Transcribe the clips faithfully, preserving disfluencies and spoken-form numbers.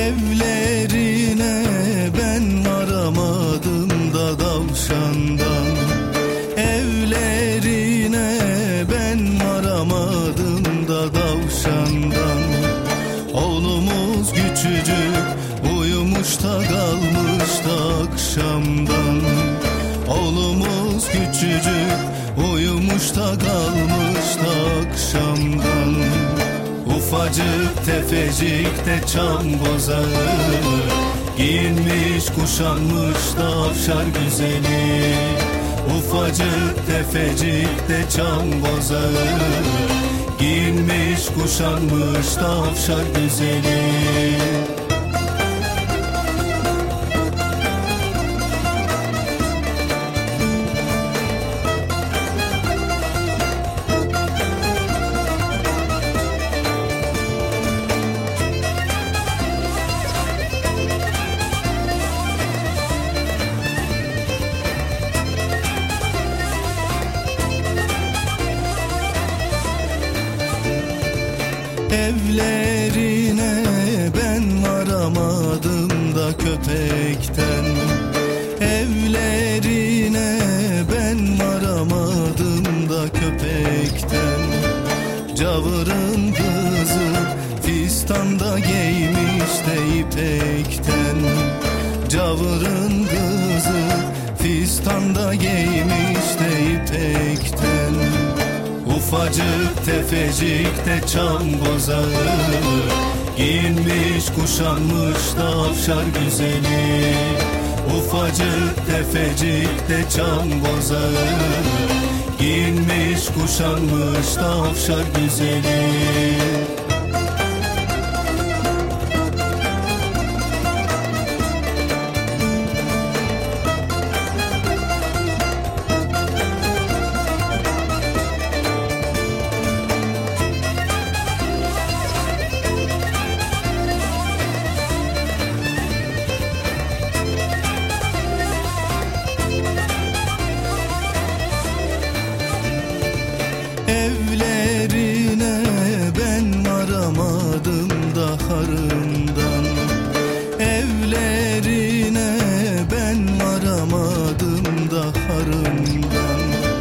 Evlerine ben varamadım da davşandan. Evlerine ben varamadım da davşandan. Oğlumuz küçücük uyumuş da kalmış da akşamdan. Oğlumuz küçücük uyumuş da kalmış da akşamdan. Ufacık tefecik de çam bozağı, giyinmiş kuşanmış da avşar güzeli. Ufacık tefecik de çam bozağı, giyinmiş kuşanmış da avşar güzeli. Evlerine ben varamadım da köpekten. Evlerine ben varamadım da köpekten. Cavırın kızı fistanda giymiş de ipekten. Cavırın kızı fistanda giymiş de ipekten. Ufacık tefecik de çam bozağı, giyinmiş kuşanmış da avşar güzeli. Ufacık tefecik de çam bozağı, giyinmiş kuşanmış da avşar güzeli. Evlerine ben varamadım da harından. Evlerine ben varamadım da harından.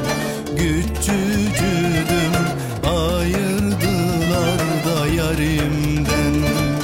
Küçücüdüm ayırdılar da yarimden.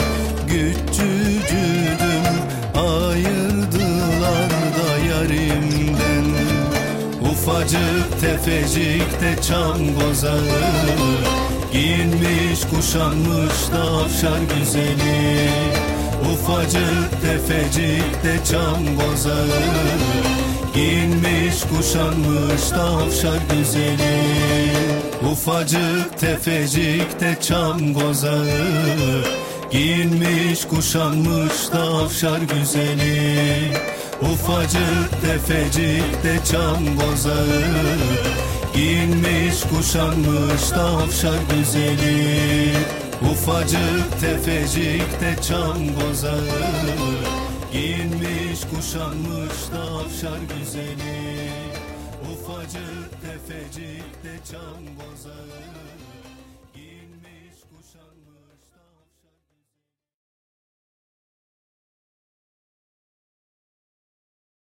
Küçücüdüm ayırdılar da yarimden. Ufacık tefecik de çam bozağı, giyinmiş kuşanmış da avşar güzeli. Ufacık tefecik de çam bozağı, giyinmiş kuşanmış da avşar güzeli. Ufacık tefecik de çam bozağı, giyinmiş kuşanmış da avşar güzeli. Ufacık tefecik de çam bozağı, giyinmiş kuşanmış da avşar güzeli. Ufacık tefecik de çam bozağı, giyinmiş kuşanmış da avşar güzeli. Ufacık tefecik de çam bozağı.